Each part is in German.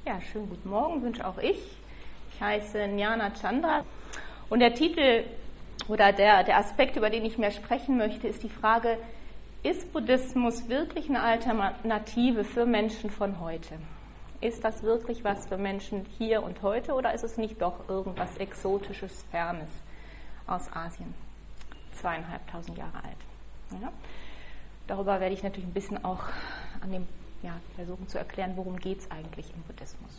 Ja, schönen guten Morgen wünsche auch ich. Ich heiße Jnana Chandra und der Titel oder der Aspekt, über den ich mehr sprechen möchte, ist die Frage, ist Buddhismus wirklich eine Alternative für Menschen von heute? Ist das wirklich was für Menschen hier und heute oder ist es nicht doch irgendwas Exotisches, Fernes aus Asien? 2500 Jahre alt. Ja? Darüber werde ich natürlich ein bisschen auch versuchen zu erklären, worum geht es eigentlich im Buddhismus.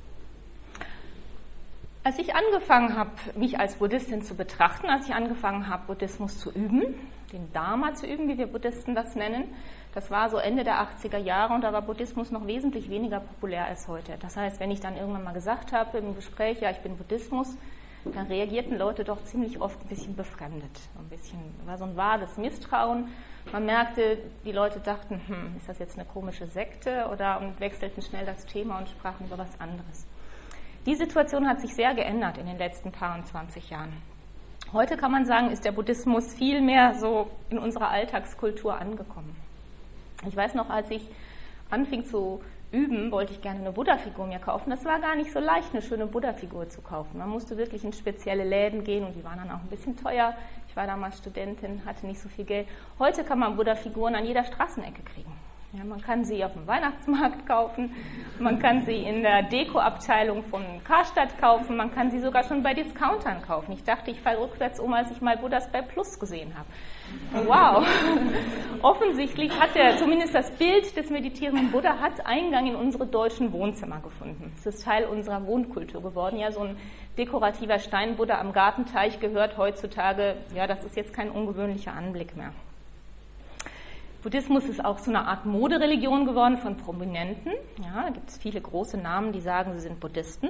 Als ich angefangen habe, mich als Buddhistin zu betrachten, als ich angefangen habe, Buddhismus zu üben, den Dharma zu üben, wie wir Buddhisten das nennen, das war so Ende der 80er Jahre und da war Buddhismus noch wesentlich weniger populär als heute. Das heißt, wenn ich dann irgendwann mal gesagt habe im Gespräch, ja, ich bin Buddhismus, dann reagierten Leute doch ziemlich oft ein bisschen befremdet. War so ein vades Misstrauen. Man merkte, die Leute dachten, ist das jetzt eine komische Sekte und wechselten schnell das Thema und sprachen über was anderes. Die Situation hat sich sehr geändert in den letzten paar und 20 Jahren. Heute kann man sagen, ist der Buddhismus viel mehr so in unserer Alltagskultur angekommen. Ich weiß noch, als ich anfing zu üben, wollte ich gerne eine Buddha-Figur mir kaufen. Das war gar nicht so leicht, eine schöne Buddha-Figur zu kaufen. Man musste wirklich in spezielle Läden gehen und die waren dann auch ein bisschen teuer. Ich war damals Studentin, hatte nicht so viel Geld. Heute kann man Buddha-Figuren an jeder Straßenecke kriegen. Ja, man kann sie auf dem Weihnachtsmarkt kaufen, man kann sie in der Deko-Abteilung von Karstadt kaufen, man kann sie sogar schon bei Discountern kaufen. Ich dachte, ich falle rückwärts um, als ich mal Buddhas bei Plus gesehen habe. Wow! Offensichtlich hat zumindest das Bild des meditierenden Buddha hat Eingang in unsere deutschen Wohnzimmer gefunden. Es ist Teil unserer Wohnkultur geworden. Ja, so ein dekorativer Steinbuddha am Gartenteich gehört heutzutage, ja, das ist jetzt kein ungewöhnlicher Anblick mehr. Buddhismus ist auch so eine Art Modereligion geworden von Prominenten. Ja, da gibt es viele große Namen, die sagen, sie sind Buddhisten.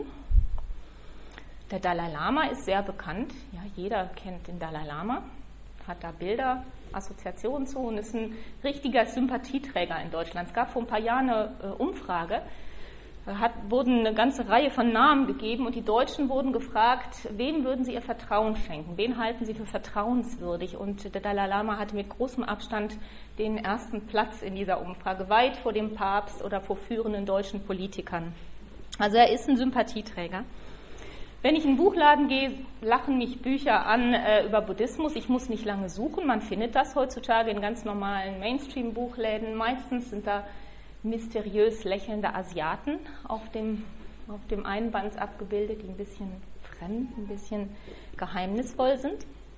Der Dalai Lama ist sehr bekannt. Ja, jeder kennt den Dalai Lama, hat da Bilder, Assoziationen zu und ist ein richtiger Sympathieträger in Deutschland. Es gab vor ein paar Jahren eine Umfrage, wurden eine ganze Reihe von Namen gegeben und die Deutschen wurden gefragt, wem würden sie ihr Vertrauen schenken, wen halten sie für vertrauenswürdig, und der Dalai Lama hatte mit großem Abstand den ersten Platz in dieser Umfrage, weit vor dem Papst oder vor führenden deutschen Politikern. Also er ist ein Sympathieträger. Wenn ich in den Buchladen gehe, lachen mich Bücher an über Buddhismus. Ich muss nicht lange suchen, man findet das heutzutage in ganz normalen Mainstream-Buchläden. Meistens sind da mysteriös lächelnde Asiaten auf dem Einband abgebildet, die ein bisschen fremd, ein bisschen geheimnisvoll sind.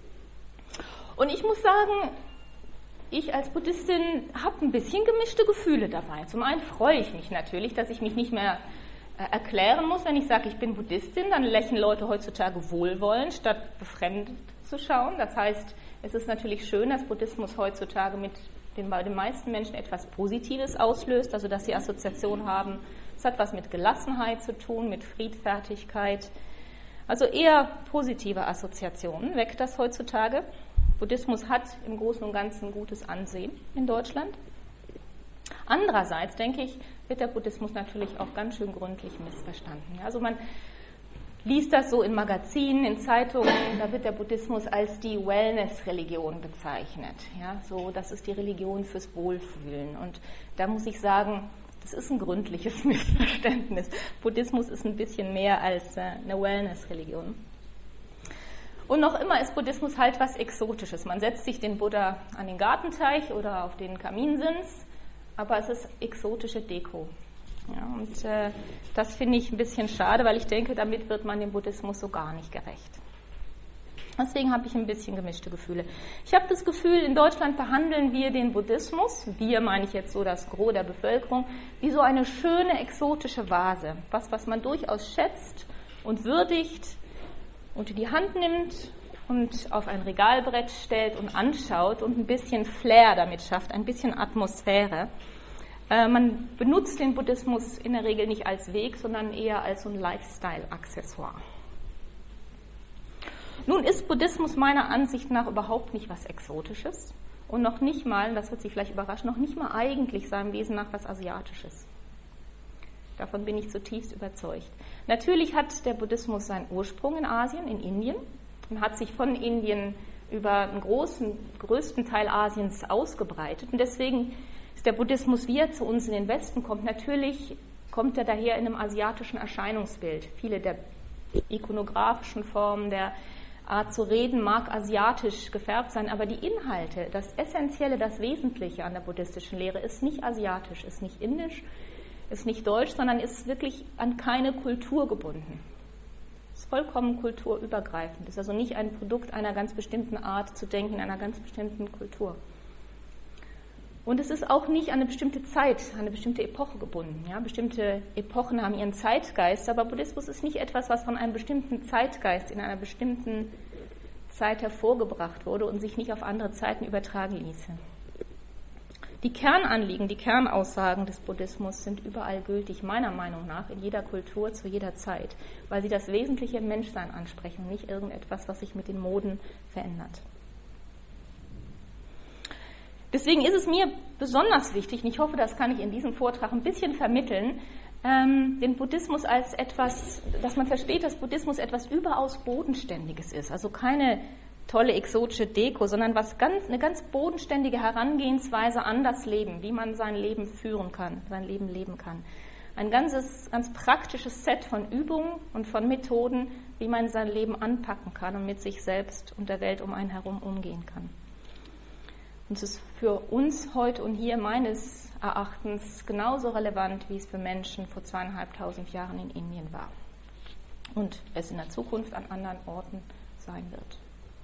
Und ich muss sagen, ich als Buddhistin habe ein bisschen gemischte Gefühle dabei. Zum einen freue ich mich natürlich, dass ich mich nicht mehr erklären muss, wenn ich sage, ich bin Buddhistin, dann lächeln Leute heutzutage wohlwollend, statt befremdet zu schauen. Das heißt, es ist natürlich schön, dass Buddhismus heutzutage bei den meisten Menschen etwas Positives auslöst, also dass sie Assoziationen haben. Es hat was mit Gelassenheit zu tun, mit Friedfertigkeit. Also eher positive Assoziationen weckt das heutzutage. Buddhismus hat im Großen und Ganzen ein gutes Ansehen in Deutschland. Andererseits, denke ich, wird der Buddhismus natürlich auch ganz schön gründlich missverstanden. Also man liest das so in Magazinen, in Zeitungen, da wird der Buddhismus als die Wellness-Religion bezeichnet. Ja, so, das ist die Religion fürs Wohlfühlen. Und da muss ich sagen, das ist ein gründliches Missverständnis. Buddhismus ist ein bisschen mehr als eine Wellness-Religion. Und noch immer ist Buddhismus halt was Exotisches. Man setzt sich den Buddha an den Gartenteich oder auf den Kaminsims, aber es ist exotische Deko. Ja, und das finde ich ein bisschen schade, weil ich denke, damit wird man dem Buddhismus so gar nicht gerecht. Deswegen habe ich ein bisschen gemischte Gefühle. Ich habe das Gefühl, in Deutschland behandeln wir den Buddhismus, wir meine ich jetzt so das Gros der Bevölkerung, wie so eine schöne exotische Vase. Was man durchaus schätzt und würdigt, unter die Hand nimmt und auf ein Regalbrett stellt und anschaut und ein bisschen Flair damit schafft, ein bisschen Atmosphäre. Man benutzt den Buddhismus in der Regel nicht als Weg, sondern eher als so ein Lifestyle-Accessoire. Nun ist Buddhismus meiner Ansicht nach überhaupt nicht was Exotisches und noch nicht mal, das wird Sie vielleicht überraschen, noch nicht mal eigentlich seinem Wesen nach was Asiatisches. Davon bin ich zutiefst überzeugt. Natürlich hat der Buddhismus seinen Ursprung in Asien, in Indien, und hat sich von Indien über den größten Teil Asiens ausgebreitet. Und deswegen ist der Buddhismus, wie er zu uns in den Westen kommt, natürlich kommt er daher in einem asiatischen Erscheinungsbild. Viele der ikonografischen Formen, der Art zu reden mag asiatisch gefärbt sein, aber die Inhalte, das Essentielle, das Wesentliche an der buddhistischen Lehre ist nicht asiatisch, ist nicht indisch, ist nicht deutsch, sondern ist wirklich an keine Kultur gebunden. Ist vollkommen kulturübergreifend, ist also nicht ein Produkt einer ganz bestimmten Art zu denken, einer ganz bestimmten Kultur. Und es ist auch nicht an eine bestimmte Zeit, an eine bestimmte Epoche gebunden. Ja? Bestimmte Epochen haben ihren Zeitgeist, aber Buddhismus ist nicht etwas, was von einem bestimmten Zeitgeist in einer bestimmten Zeit hervorgebracht wurde und sich nicht auf andere Zeiten übertragen ließe. Die Kernanliegen, die Kernaussagen des Buddhismus sind überall gültig, meiner Meinung nach, in jeder Kultur, zu jeder Zeit, weil sie das wesentliche Menschsein ansprechen und nicht irgendetwas, was sich mit den Moden verändert. Deswegen ist es mir besonders wichtig, und ich hoffe, das kann ich in diesem Vortrag ein bisschen vermitteln, den Buddhismus als etwas, dass man versteht, dass Buddhismus etwas überaus Bodenständiges ist. Also keine tolle exotische Deko, sondern eine ganz bodenständige Herangehensweise an das Leben, wie man sein Leben führen kann, sein Leben leben kann. Ein ganz praktisches Set von Übungen und von Methoden, wie man sein Leben anpacken kann und mit sich selbst und der Welt um einen herum umgehen kann. Und es ist für uns heute und hier meines Erachtens genauso relevant, wie es für Menschen vor 2500 Jahren in Indien war und es in der Zukunft an anderen Orten sein wird.